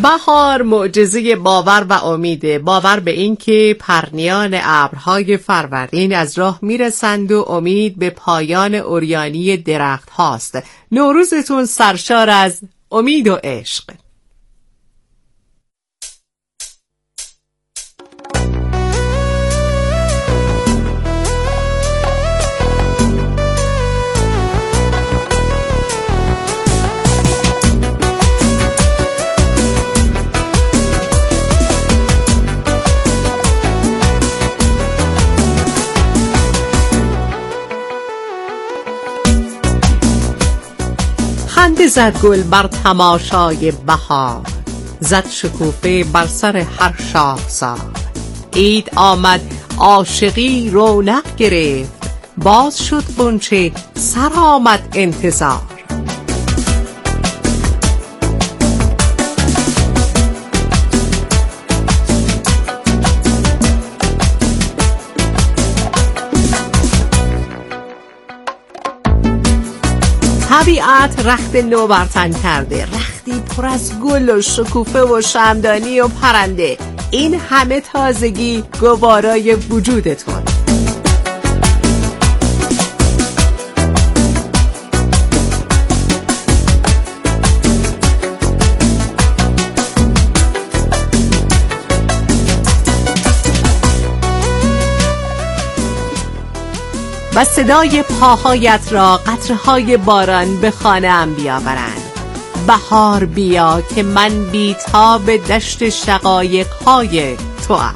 بهار معجزه باور و امیده. باور به این که پرنیان ابرهای فروردین از راه میرسند و امید به پایان عریانی درخت هاست. نوروزتون سرشار از امید و عشق. خنده زد گل بر تماشای بهار، زد شکوفه بر سر هر شاخسار. عید آمد عاشقی رونق گرفت، باز شد غنچه سر آمد انتظار. طبیعت رخت نو بر تن کرده، رختی پر از گل و شکوفه و شمعدانی و پرنده. این همه تازگی گوارای وجودتون. و صدای پاهایت را قطره‌های باران به خانه‌ام بیاورند. بهار بیا که من بی‌تاب دشت شقایق‌های توام.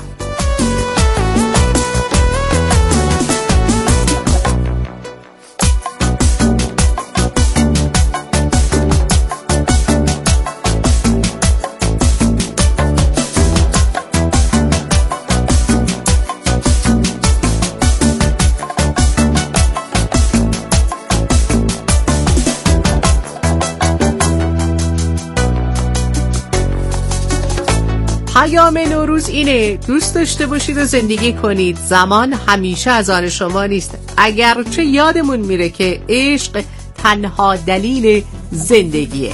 پیام نوروز اینه: دوست داشته باشید و زندگی کنید. زمان همیشه از آن شما نیست، اگرچه یادمون میره که عشق تنها دلیل زندگیه.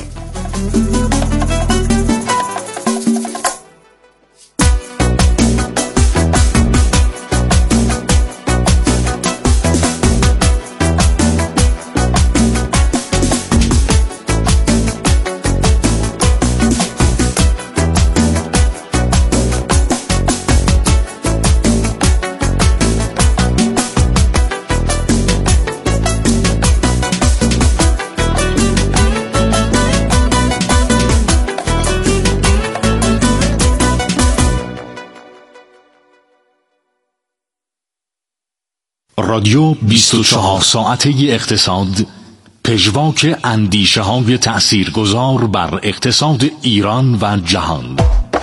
رادیو 24 ساعته اقتصاد، پژواک اندیشه های تأثیرگذار بر اقتصاد ایران و جهان.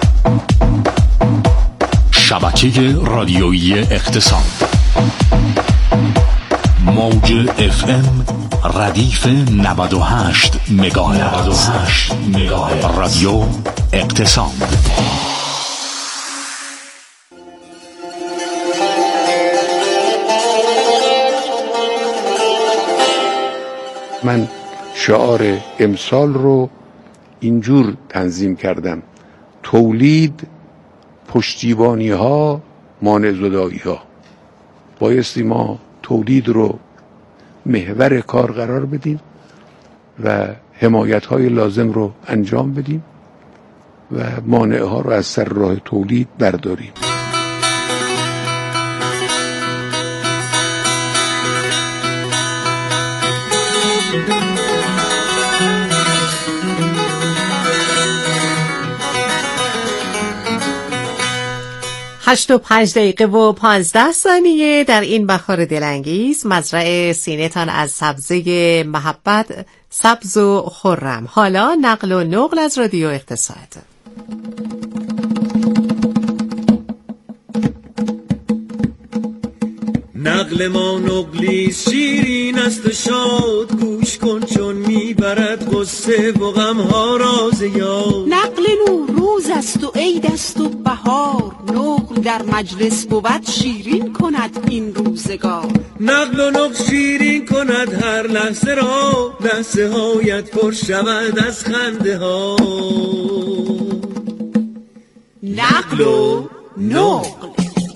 شبکه رادیویی اقتصاد، موج FM ردیف 98 مگاهرتز. رادیو اقتصاد. من شعار امسال رو اینجور تنظیم کردم: تولید، پشتیبانی ها، مانع زدایی ها. بایستی ما تولید رو محور کار قرار بدیم و حمایت های لازم رو انجام بدیم و مانع ها رو از سر راه تولید برداریم. هشت و 5 دقیقه و 15 ثانیه در این بهار دلانگیز. مزرعه سینه‌تان از سبزه محبت سبز و خرم. حالا نقل و نقل از رادیو اقتصاد. نقل ما نقلی شیرین است و شاد، گوش کن چون میبرد غصه و غمها را ز یاد. نقل نوروز است و عید است و بهار، نقل در مجلس بود شیرین کند این روزگار. نقل و نقل شیرین کند هر لحظه را، لحظه هایت پر شود از خنده ها. نقل و نقل.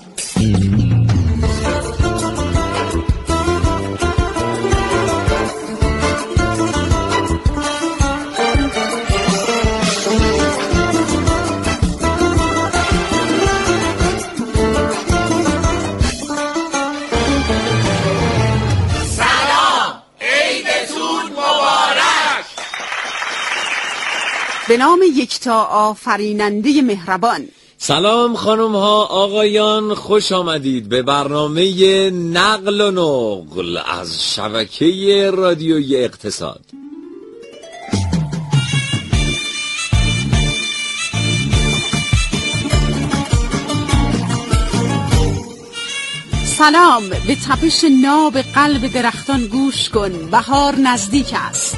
به نام یکتا آفریننده مهربان. سلام خانم ها آقایان، خوش آمدید به برنامه نقل و نقل از شبکه رادیویی اقتصاد. سلام، به تپش ناب قلب درختان گوش کن، بهار نزدیک است.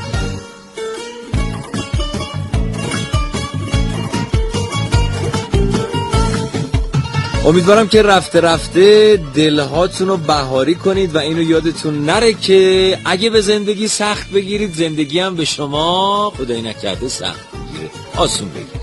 امیدوارم که رفته رفته دلهاتون رو بهاری کنید و اینو یادتون نره که اگه به زندگی سخت بگیرید، زندگی هم به شما خدای نکرده سخت بگیره، آسون بگیرید.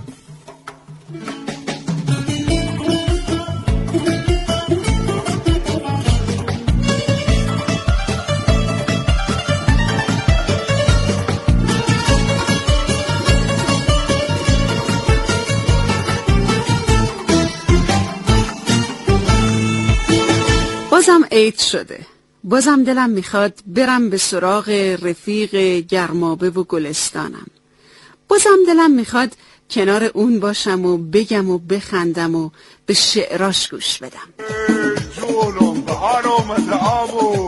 بازم عید شده، بازم دلم میخواد برم به سراغ رفیق گرمابه و گلستانم. بازم دلم میخواد کنار اون باشم و بگم و بخندم و به شعراش گوش بدم. جونم بهار آمده آبو،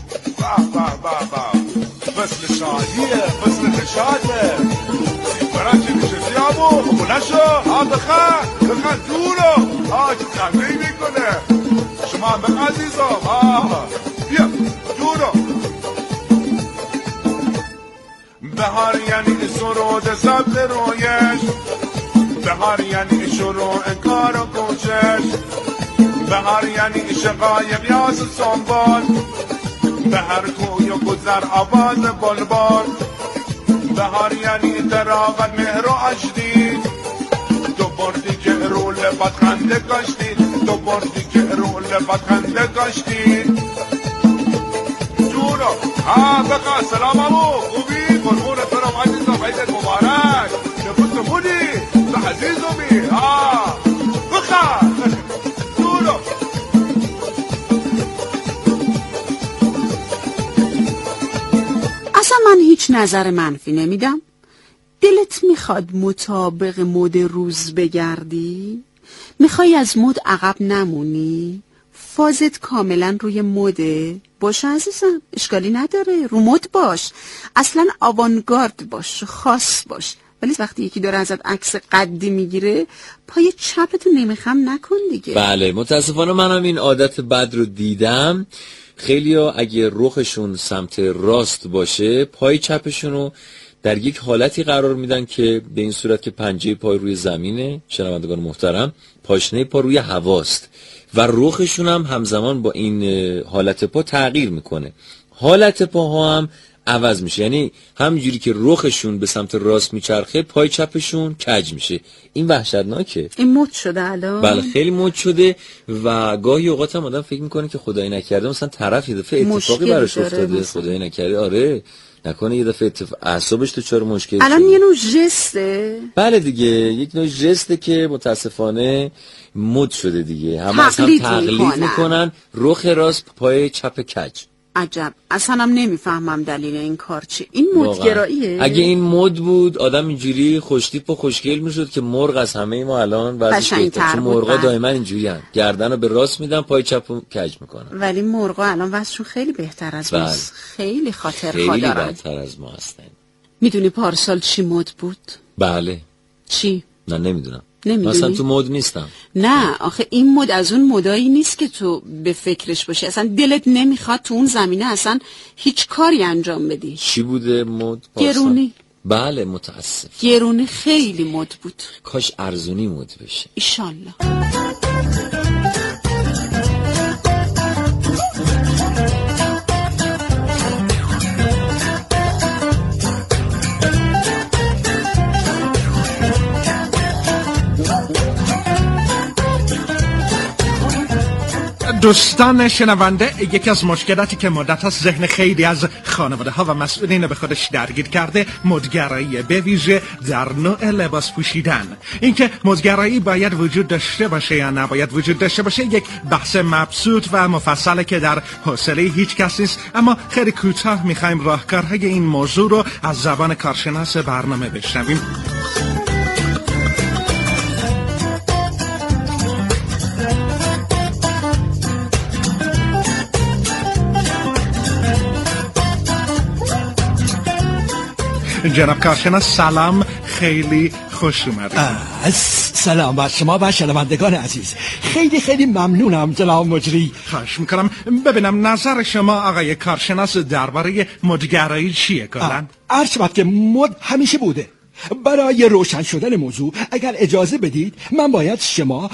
فصل شادیه، فصل نشاده، برای نشستی آبو بلشو بخند جونم چه تحمیل میکنه شما به عزیزم. بیا جونم. بهار یعنی سرود سبز رویش، بهار یعنی شروع کار و کوشش، بهار یعنی شقایق یاس سنبال، به هر کوی و گذر آواز بلبل، بهار یعنی تراغت مهر و عشقی، تو بردی که رو لبت خنده کشتی، تو بردی که رو لبت خنده کشتی. جونو بقا سلام امو خوبی قربونت برم عزیزم، عیدت مبارک، نفوت بودی به عزیزمی بخا جونو. اصلا من هیچ نظر منفی نمیدم. دلت میخواد مطابق مد روز بگردی؟ میخوای از مد عقب نمونی؟ فازت کاملا روی مده؟ باشه عزیزم، اشکالی نداره، رو مد باش، اصلا آوانگارد باش، خاص باش. ولی وقتی یکی داره ازت عکس قدی میگیره، پای چپتو نمیخم نکن دیگه. بله، متاسفانه منم این عادت بد رو دیدم. خیلیا اگه رخشون سمت راست باشه، پای چپشونو در یک حالتی قرار میدن که به این صورت که پنجه پای روی زمینه، شنوندگان محترم، پاشنه پا روی هواست و رخشون هم همزمان با این حالت پا تغییر میکنه. حالت پاها هم عوض میشه، یعنی همینجوری که رخشون به سمت راست میچرخه، پای چپشون کج میشه. این وحشتناکه. این مد شده الان؟ بله خیلی مد شده و گاهی اوقات هم آدم فکر میکنه که خدای نکرده مثلا طرف یه دفعه اتفاقی براش افتاده، خدای نکرده آره نکنه یه دفعه اعصابش تو چرا مشکل الان شده. یه نوع ژسته. بله دیگه، یک نوع ژسته که متاسفانه مد شده دیگه، همه از هم تقلید میکنن، رخ راست پای چپ کج. عجب، اصلا هم نمیفهمم دلیل این کار چیه. این مدگراییه. اگه این مد بود آدم اینجوری خوشتیپ و خوشگل میشد که مرغ از همه ما الان وضعش بهتره، چون مرغا دائما اینجوری هن، گردنو به راست میدن، پای چپو کج میکنن. ولی مرغا الان وضعشون خیلی بهتر از ماست. خیلی خاطر خیلی خوددارن، خیلی بهتر از ما هستن. میدونی پارسال چی مد بود؟ بله. چی؟ نه نمیدونم. نمیدونی؟ مثلا تو مد نیستم. نه آخه این مد از اون مدایی نیست که تو به فکرش باشی، اصلا دلت نمیخواد تو اون زمینه اصلا هیچ کاری انجام بدی. چی بوده مد؟ گرونی. بله متاسف. گرونی خیلی مد بود. کاش ارزونی مد بشه. ایشالله. دوستان شنونده، یکی از مشکلاتی که مدت است ذهن خیلی از خانواده ها و مسئولین به خودش درگیر کرده مدگرایی، به ویژه در نوع لباس پوشیدن. اینکه مدگرایی باید وجود داشته باشه یا نباید وجود داشته باشه یک بحث مبسوط و مفصله که در حوصله هیچ کس نیست، اما خیلی کوتاه میخوایم راهکارهای این موضوع رو از زبان کارشناس برنامه بشنویم. جناب کارشناس سلام، خیلی خوش اومدید. سلام بر شما و شنوندگان عزیز. خیلی ممنونم جناب مجری. خواهش میکنم. ببینم نظر شما آقای کارشناس درباره مدگرایی چیه کلا؟ عرض شود که مد همیشه بوده. برای روشن شدن موضوع اگر اجازه بدید من باید شما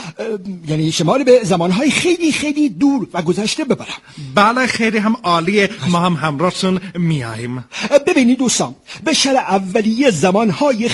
رو به زمانهای خیلی دور و گذشته ببرم. بله خیلی هم عالیه، ما هم همراهتون میاییم. ببینید دوستان، به شرح اولیه زمانهای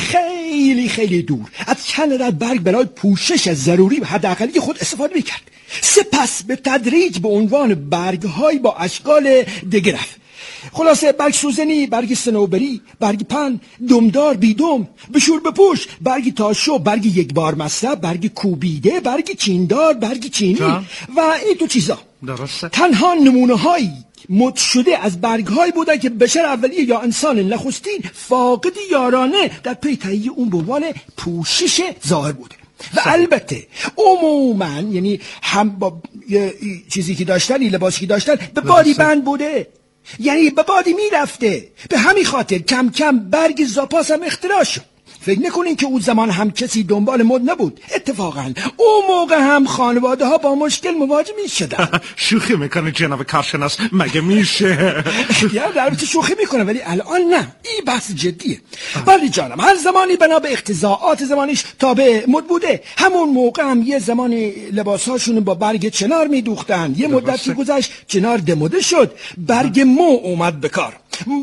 خیلی دور از چند رد برگ برای پوشش ضروری و حداقلی خود استفاده میکرد. سپس به تدریج به عنوان برگ‌های با اشکال دیگه رفت. خلاصه برگ سوزنی، برگ صنوبری، برگ پن، دمدار، بیدم، بشور بپوش، برگ تاشو، برگ یک بار مصرف، برگ کوبیده، برگ چیندار، برگ چینی و این تو چیزا. درسته. تنها نمونه هایی مد شده از برگ هایی بودن که بشر اولیه یا انسان نخستین فاقد یارانه در پی تهیه اون به عنوان پوشش ظاهر بوده. و البته عموما یعنی هم با چیزی که داشتن، لباسی که داشتن به بادی بند بوده، یعنی به بادی میرفته. به همین خاطر کم کم برگ زاپاس هم اختراع شد. فکر نکنین که اون زمان هم کسی دنبال مد نبود. اتفاقا اون موقع هم خانواده ها با مشکل مواجه می شدن. شوخی میکنه جناب کارشناس، مگه میشه؟ یا درباره شوخی میکنه، ولی الان نه، این بحث جدیه. ولی جانم هر زمانی بنا به اقتضاعات زمانش تابع مد بوده. همون موقع هم یه زمانی لباساشون با برگ چنار میدوختن. یه مدتی گذشت چنار دموده شد، برگ مو اومد به کار.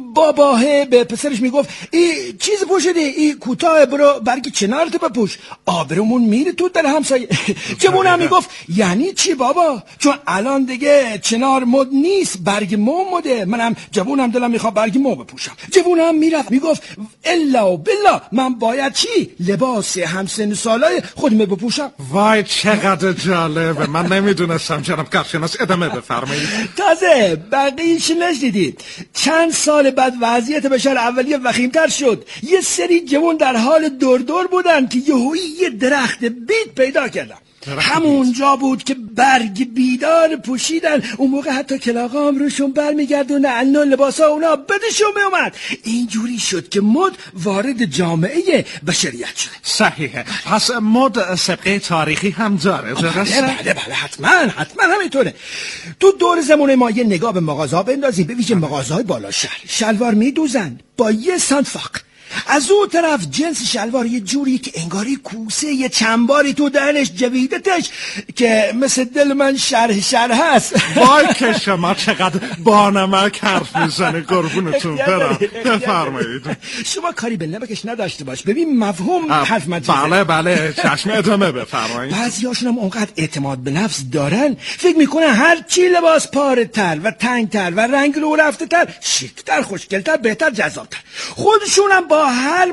باباه به پسرش میگفت این چیز پوشیدی، این کوتاه، برو برگ چنارت بپوش، آبرومون میره تو در همسایه. جوونم میگفت یعنی چی بابا؟ چون الان دیگه چنار مد نیست، برگ مو مده. منم جوونم دلم میخواد برگ مو بپوشم. جوونم میرفت میگفت الا بالله من باید چی؟ لباس همسن سالای خودم بپوشم. وای چقدر جالبه، من نمیدونستم. جناب کارشناس ادامه بفرمایید. تازه بقیه‌اش نشدیدید. چند سال بعد وضعیت بشر اولیه وخیم‌تر شد. یه سری جوان در حال دور بودن که یهویی یه درخت بید پیدا کردن. همونجا بود که برگ بیدار پوشیدن. اون موقع حتی کلاغا هم روشون برمیگردونن و لباسا اونا بدشون میومد. اینجوری شد که مد وارد جامعه بشریت شد. صحیحه. پس مد سابقه تاریخی هم داره، درسته؟ بله حتما همینطوره. تو دور زمانه ما یه نگاه به مغازه‌ها بندازیم، به ویژه مغازه‌های بالا شهر. شلوار میدوزن با یه سنت فاق. از اون طرف جنس شلوار یه جوری که انگاری کوسه یه چنباری تو دهنش جویدتش که مثل دل من شرح هست. وای که شما چقدر بانمک حرف میزنه، قربونتون برم. بفرمایید. شما کاری به لبکش نداشته باش، ببین مفهوم حرف من چیزه. بله چشم، ادامه بفرمایید. بعضیاشون هم اونقدر اعتماد به نفس دارن فکر میکنن هر چی لباس پاره‌تر و تنگتر و رنگ رو رفته‌تر، شیک‌تر، خوشگل‌تر، بهتر، جذاب‌تر. خودشون هم با هر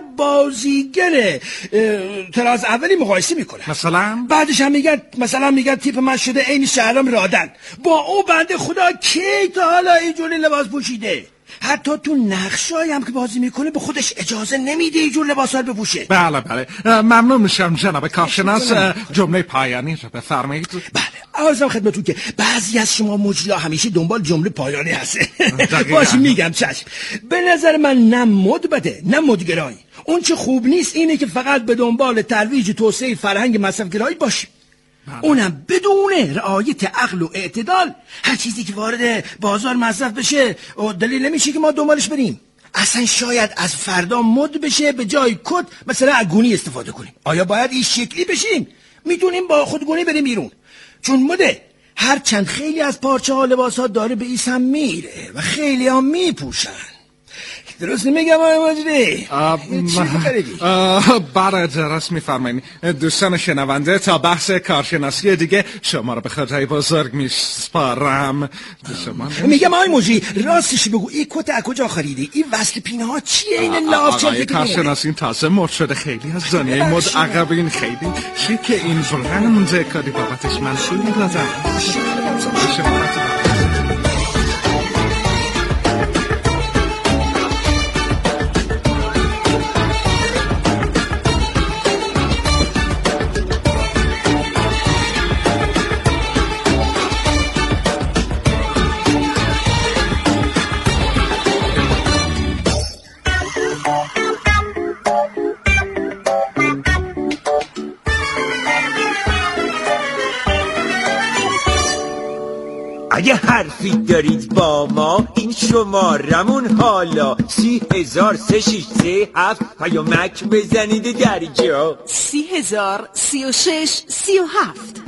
بازیگر تراز اولی مقایسه میکنه. مثلا بعدش هم میگن تیپ من شده عین شهرام رادن. با او بنده خدا کی تا حالا اینجوری لباس پوشیده؟ حتی تو نقشایی هم که بازی میکنه به خودش اجازه نمیده اینجور لباسا رو بپوشه. بله ممنون میشم جناب کارشناس. جمله پایانی رو بفرمایید. بله عرضم خدمتتون که بعضی از شما مجریا همیشه دنبال جمله پایانی هسته. باشه میگم چشم. به نظر من نه مد بده نه مدگرایی. اون چه خوب نیست اینه که فقط به دنبال ترویج توسعه فرهنگ مصرفگرایی باشیم. اونم بدون رعایت عقل و اعتدال. هر چیزی که وارد بازار مصرف بشه و دلیل نمیشه که ما دنبالش بریم. اصلا شاید از فردا مد بشه به جای کت مثلا اگونی استفاده کنیم. آیا باید این شکلی بشیم؟ میتونیم با خودگونی بریم بیرون، چون مده. هرچند خیلی از پارچه ها لباس ها داره به این سم میره و خیلی ها میپوشن. درست نمیگم آقای مجری؟ چی بخریدی؟ برای درست میفرمایید دوستان شنونده، تا بحث کارشناسی دیگه شما رو به خدای بزرگ میسپارم. میگم آقای مجری راستش بگو این کت از کجا خریدی؟ این وصل پینه ها چیه؟ این لاف چه آقای کارشناسی تازه مد شده، خیلی از دنیای مد عقبین، خیلی شیکه این برند کاری بابتش من پول میدادم. اگه حرفی دارید با ما این شمارمون حالا 30,363 پیامک بزنید درجا 30,036 37.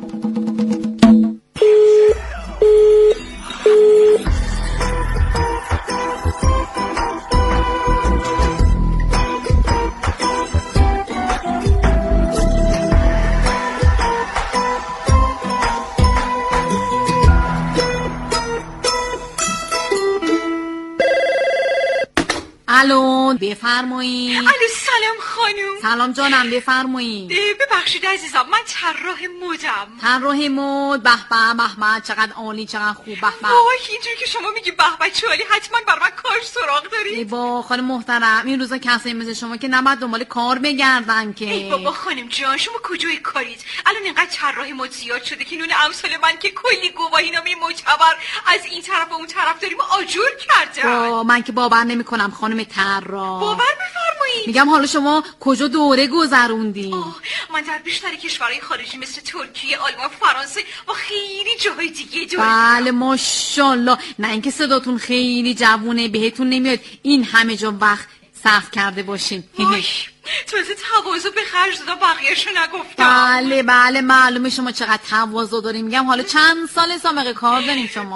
الو بفرمایید. الو سلام خانم. سلام جانم بفرمایید. ببخشید عزیزم من طراح مدم. طراح مد؟ به به به، چقدر عالی، چقدر خوب. به به. وای اینجوری که شما میگی به به چه عالی، حتما بر من کار سراغ دارید. ای با خانم محترم، این روزا کسایی مثل شما که نباید دنبال کار بگردن که. ای بابا خانم جان شما کجای کارید؟ الان اینقدر طراح مد زیاد شده که نون امثال من که کلی گواهینامه معتبر از این طرف و اون طرف داریم آجور کردن. من که باور نمی‌کنم خانم طراح. باور بفرمایید. میگم حالا شما کجا دوره گذروندی؟ من در بیشتر کشورهای خارجی مثل ترکیه، آلمان، فرانسه و خیلی جاهای دیگه دوره. بله ماشاءالله. نه اینکه صداتون خیلی جوونه، بهتون نمیاد این همه جا وقت صرف کرده باشین. تازه تواضع به خرج دادم بقیه‌شو نگفتم. بله بله معلومه شما چقدر تواضع داریم. میگم حالا چند سال سابقه کار داریم شما؟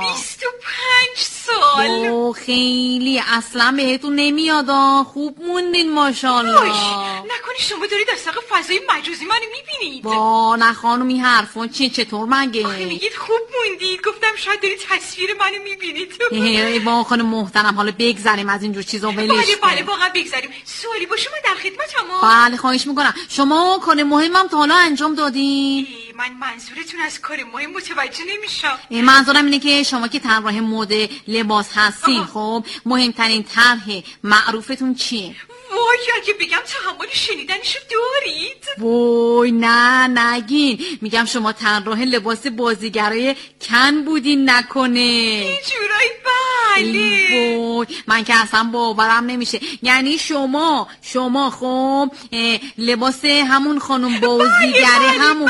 25 سال. خیلی اصلا بهتون نمیاد. خوب موندین ماشاءالله. نکنی شما دارید از طریق فضای مجازی منو میبینید؟ نه خانم این حرفون چطور مگه؟ آخه میگید خوب موندید، گفتم شاید دارید تصویر منو میبینید. ای با خانم محترم حالا بگذریم از اینجور چیزا ولش. بله واقعا بگذریم. سوالی باشه من در خدمتم. بله خواهش میکنم. شما کار مهمم تا حالا انجام دادین؟ من منظورتون از کار مهم متوجه نمیشم. منظورم اینه که شما که طراح مد لباس هستین، خب مهمترین طرح معروفتون چیه؟ وای اگه بگم تحمل شنیدنشو دارید؟ وای نه نگین. میگم شما طراح لباس بازیگرای کن بودین نکنه؟ اینجورایی بله. وای من که اصلا باورم نمیشه. یعنی شما خب لباس همون خانم بازیگره همون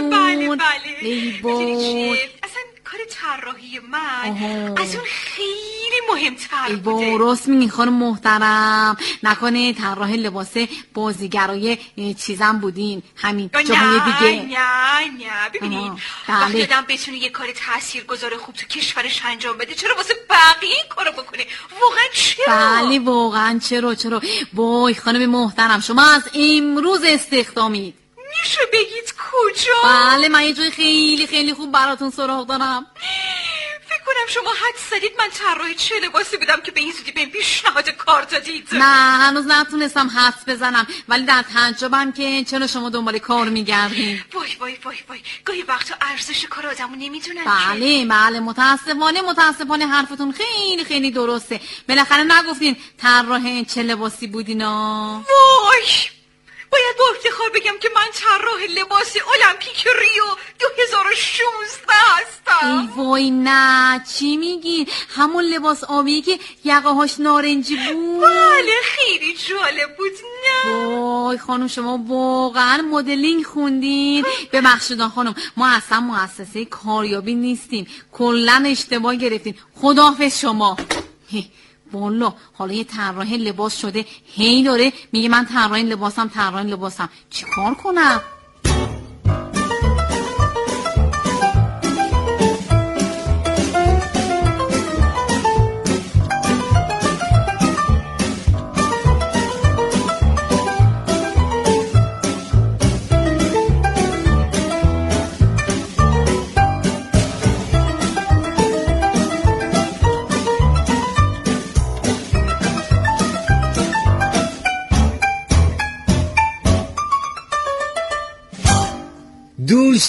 ای وای اصلا کار طراحی من از اون خیلی مهمتر بوده. ای راست میگین خانم محترم. نکنه طراح لباس بازیگرای چیزم بودین همین جاهای دیگه؟ نه ببینید وقتی آدم بتونه یه کار تاثیرگذار خوب تو کشورش انجام بده چرا واسه بقیه کارو بکنه؟ واقعا چرا؟ بله واقعا چرا. وای خانم محترم شما از امروز استخدامید. میشه بگید کجا؟ بله من یه جای خیلی خیلی خوب براتون سراغ دارم. فکر کنم شما حد زدید من طراح چه لباسی بودم که به این زودی به پیشنهاد کار دادید. نه هنوز نتونستم حدس بزنم، ولی در تعجبم که چرا شما دنبال کار میگردین. وای گاهی وقتا ارزش کار آدمو نمیدونن. بله متاسفانه حرفتون خیلی خیلی درسته. بالاخره نگفتین طراح چه لباسی بودینا؟ وای باید با افتخار بگم که من طراح لباس المپیک ریو 2016 هستم. ای وای نه چی میگی؟ همون لباس آبی که یقه‌هاش نارنجی بود؟ بله خیلی جالب بود. نه وای خانم شما واقعا مدلینگ خوندین؟ ببخشید خانم ما اصلا مؤسسه کاریابی نیستیم، کلا اشتباه گرفتین. خداحافظ شما. والا حالا یه طراح لباس شده هی داره میگه من طراح لباسم. چیکار کنم؟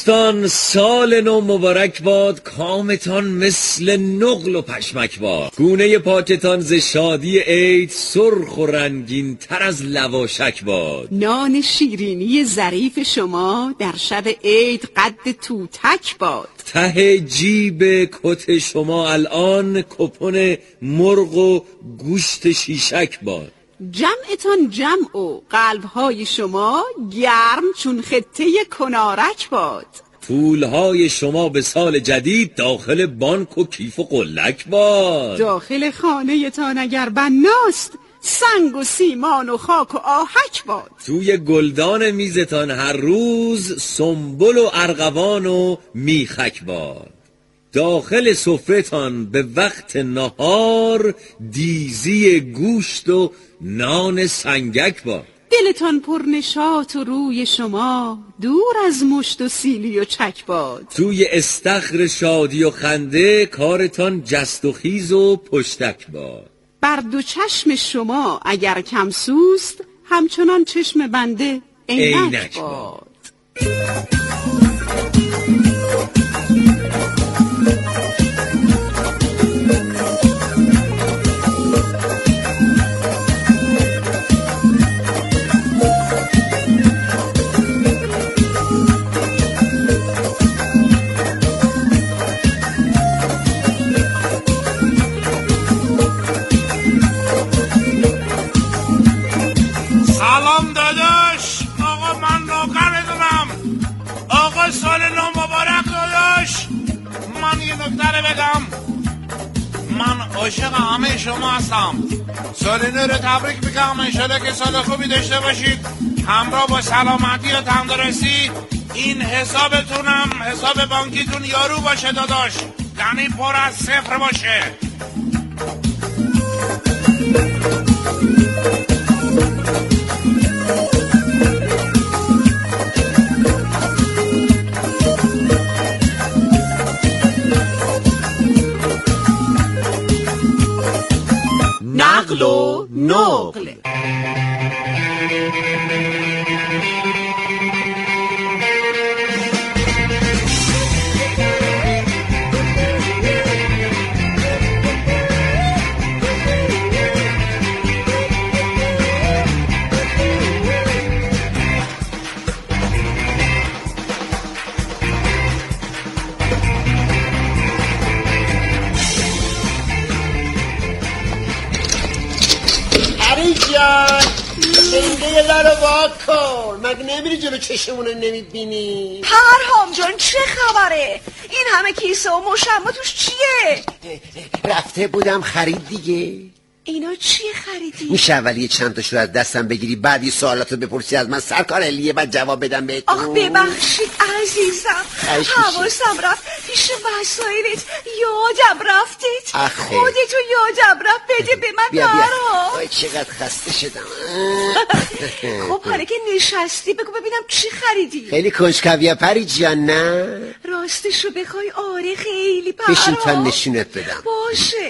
دوستان سال نو مبارک باد، کامتان مثل نقل و پشمک باد، گونه پاکتان ز شادی عید سرخ و رنگین تر از لواشک باد، نان شیرینی ظریف شما در شب عید قد توتک باد، ته جیب کت شما الان کپون مرغ و گوشت شیشک باد، جمعتان جمع و قلبهای شما گرم چون خطه کنارک باد، پولهای شما به سال جدید داخل بانک و کیف و قلک باد، داخل خانه تان اگر بناست سنگ و سیمان و خاک و آهک باد، توی گلدان میزتان هر روز سنبل و ارغوان و میخک باد، داخل سفره‌تان به وقت نهار دیزی گوشت و نان سنگک باد، دلتان پر نشاط و روی شما دور از مشت و سیلی و چک باد، توی استخر شادی و خنده کارتان جست و خیز و پشتک باد، بر دو چشم شما اگر کم سوست همچنان چشم بنده عینک باد. سلام داداش، آقا من نوکرتونم. آقا سال نو مبارک داداش. من یه نکته رو بگم، من عاشق همه شما هستم. سال نو رو تبریک میگم، انشالله که سال خوبی داشته باشید، همراه با سلامتی و تندرستی. این حسابتونم حساب بانکیتون یارو باشه داداش، یعنی پر از صفر باشه. نقل و نقل. لنگه دارو واکن، مگه نمیری جلو چشمونو نمیبینی؟ پرهام جان چه خبره؟ این همه کیسه و مشمع توش چیه؟ رفته بودم خرید دیگه. اینا چیه خریدی؟ میشه اولی یه چند تاشو از دستم بگیری، بعد یه سوالاتو بپرسی از من، سرکار علیه، بعد جواب بدم بهتون. آخ ببخشید عزیزم، حواسم رفت پیش وسایلت، یادم رفتید. خودتو یادم رفت، بده به من برام. بیا چقدر خسته شدم. خب حالا که نشستی بگو ببینم چی خریدی؟ خیلی کنجکاویه پری جان، نه؟ راستشو بخوای آره خیلی پرام. بشین تا نشونت بدم. باشه.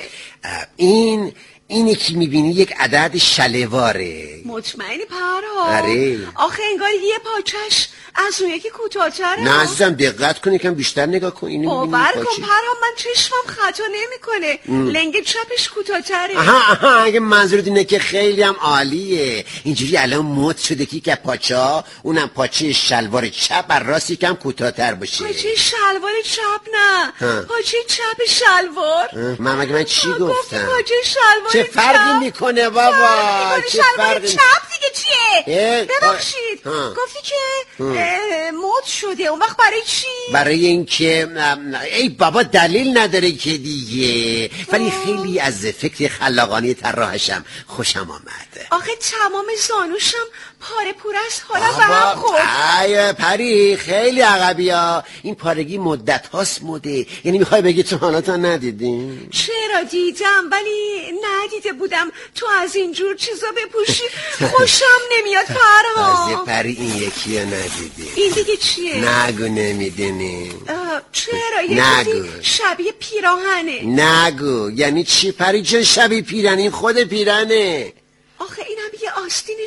اینی که میبینی یک عدد شلواره. مطمئنی پرهام؟ آره. آخه انگار یه پاچش از اون یکی کوتاه‌تره. نه عزیزم دقت کن، یکم بیشتر نگاه کن. اینو باور کن پرهام، من چشمم خطا نمیکنه. لنگ چپش کوتاه‌تره. آها اگه منظورت اینه که خیلی هم عالیه. اینجوری الان مد شده که پاچا، اونم پاچه شلوار چپ بر راست یکم کوتاه‌تر باشه. پاچه شلوار چپ نه، پاچه چپ شلوار. من چی گفتم؟ پاچه شلوار چه فرقی میکنه بابا؟ چه فرقی؟ چپ دیگه چیه؟ ببخشید گفتی که مد شده، اون وقت برای چی؟ برای اینکه ای بابا دلیل نداره که دیگه، ولی خیلی از فکر خلاقانه طراحشم خوشم آمد. آخه تمام زانوشم پاره پوره است، حالا به هم خورد. ای پری خیلی عقبی ها، این پارگی مدت هاست مده. یعنی میخوای بگی تو حالا تا ندیدی؟ چرا دیدم ولی ندیده بودم تو از اینجور چیزا بپوشی. خوشم نمیاد پرهام. از پری این یکی رو ندیدی. این دیگه چیه؟ نگو نمیدونی. چرا؟ یه چیزی شبیه پیراهنه. نگو یعنی چی پری جان؟ شبیه پیرهن؟ این خود پیرهنه. آخه اینم یه آستینش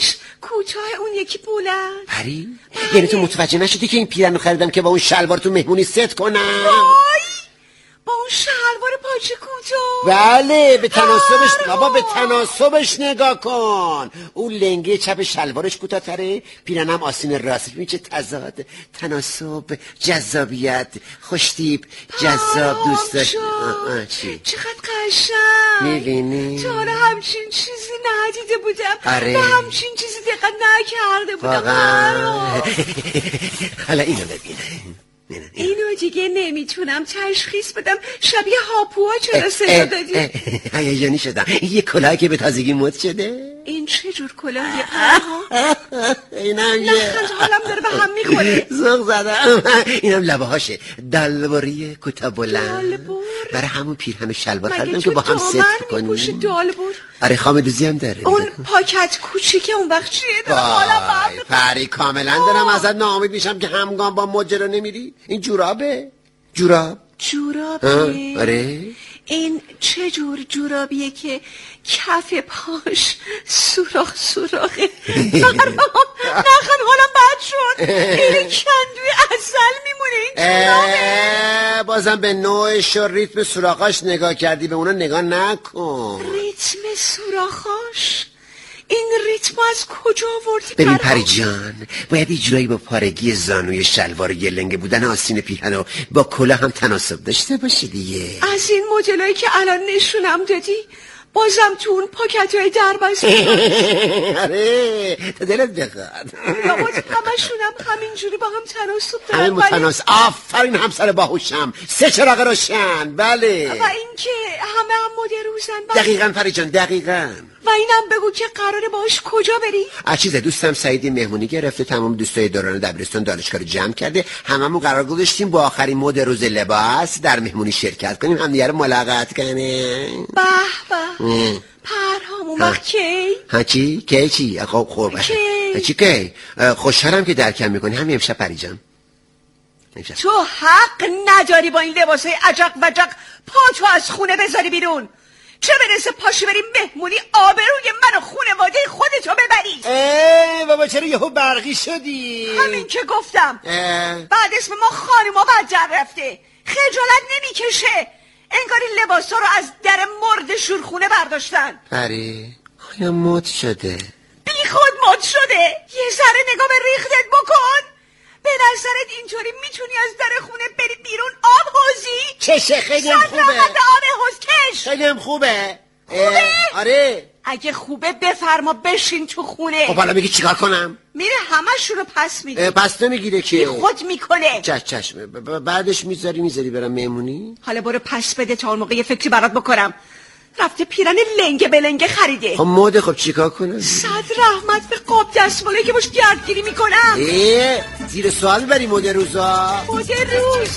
کوتاه اون یکی بلند. پری؟ یعنی تو متوجه نشدی که این پیرنو خریدم که با اون شلوار تو مهمونی ست کنم؟ وای با اون شلوار پاچه کوتاه. بله به تناسبش بابا، به تناسبش نگاه کن. اون لنگه چپ شلوارش کوتاه‌تره، پیرنم آستین راستش. ببین چه تضاد، تناسب، جذابیت، خوشتیپ، جذاب، دوست داشت. چقدر قشنگ. میبینی؟ تا حالا همچین چیزی ندیده بودم. آره. به همچین چیزی دقت نکرده بودم. واقعا. حالا اینو ببینه. اینو دیگه نمیتونم تشخیص بدم. شبیه هاپوها چرا صدا دادی؟ هیجانی شدم. این یه کلاهی که به تازگی مد شده. این چه جور کلاهیه پرها؟ اینم یه نخند، حالم داره به هم میخوره. زغ زدم. اینم لبه هاشه، دلبری کوتاه بلند. برای همون پیرهن و شلوار خریدم که با هم ست کنیم. دالبور؟ آره خامه‌دوزی هم داره. اون پاکت کوچیکه اون وقت چیه؟ وای پری کاملا دارم ازت ناامید میشم که همگام با ماجرا نمیری. این جورابه. جورابه؟ آره. این چه جور جورابیه که کف پاش سوراخه؟ نخن حالم بد شد. این کندوی عسل میمونه این جورابه. بازم به نوعش و ریتم سوراخاش نگاه کردی، به اونا نگاه نکن. ریتم سوراخاش؟ این ریتم از کجا آوردی؟ ببین پری جان، باید اجرایی با پارگی زانوی شلوار یه لنگه بودن آستین پیرهن و با کلاه هم تناسب داشته باشه دیگه. از این مدلایی که الان نشونم دادی بازم تو اون پاکت‌های دربست. آره تا دلت بخواد. لابد همشونم همینجوری با هم تناسب دارن. همین متناسب. آفرین همسر باهوشم. 3 چراغ روشن. بله. و این که همه هم مد روزن. دقیقاً پری جان، دقیقاً. و اینم بگو که قراره باش کجا بری؟ چیزه، دوستم سعیدی مهمونی گرفته، تمام دوستای دوران دبیرستان دانشگاه رو جمع کرده، هممون قرار گذاشتیم با آخرین مد روز لباس در مهمونی شرکت کنیم، همدیگه رو ملاقات کنیم. به به. پرهام اون وقت کی؟ کی چی؟ خب چی کی؟ خوشحالم که درکم میکنی. همین امشب پری جان. تو حق نداری با این لباسای عجق وجق پاتو از خونه بذاری بیرون. چه برسه پاشی بریم مهمونی آبروی من و خونواده خودتو ببری. بابا چرا یهو برقی شدی؟ همین که گفتم. بعد اسم ما خانوما بعد در رفته. خجالت نمیکشه؟ انگار این لباسا رو از در مرد شورخونه برداشتن. آره آیا مد شده؟ بی خود مد شده. یه ذره نگاه به ریختت بکن. به نظرت اینطوری میتونی از در خونه بری بیرون آب حوزی؟ چشه خیلی هم خوبه. آب حوز کش. خیلی هم خوبه. آره اگه خوبه بفرما بشین تو خونه. خب حالا میگی چیکار کنم؟ میره همش رو پس میده. پس نمیگیره که خود میکنه. چشم. بعدش میذاری برم مهمونی. حالا برو پس بده تا اون موقع یه فکری برات بکنم. رفته پیرن لنگه به لنگه خریده. خب مده، خب چیکار کنم؟ صد رحمت به قاب دستماله که باش گردگیری میکنم. زیر سوال بری مد روزا. مد روز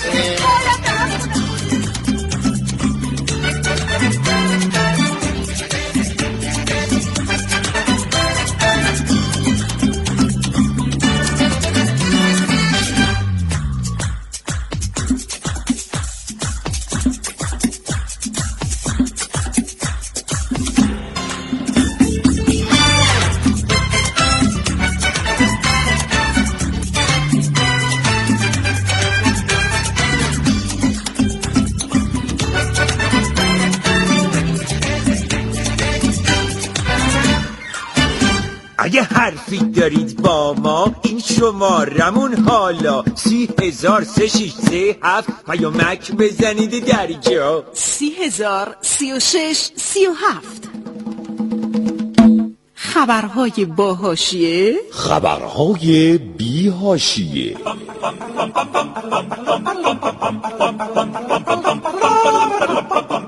اگه حرفی دارید با ما این شمارمون حالا 30,363 پیامک بزنید در جا. 30,036 37. خبرهای با حاشیه، خبرهای بی حاشیه.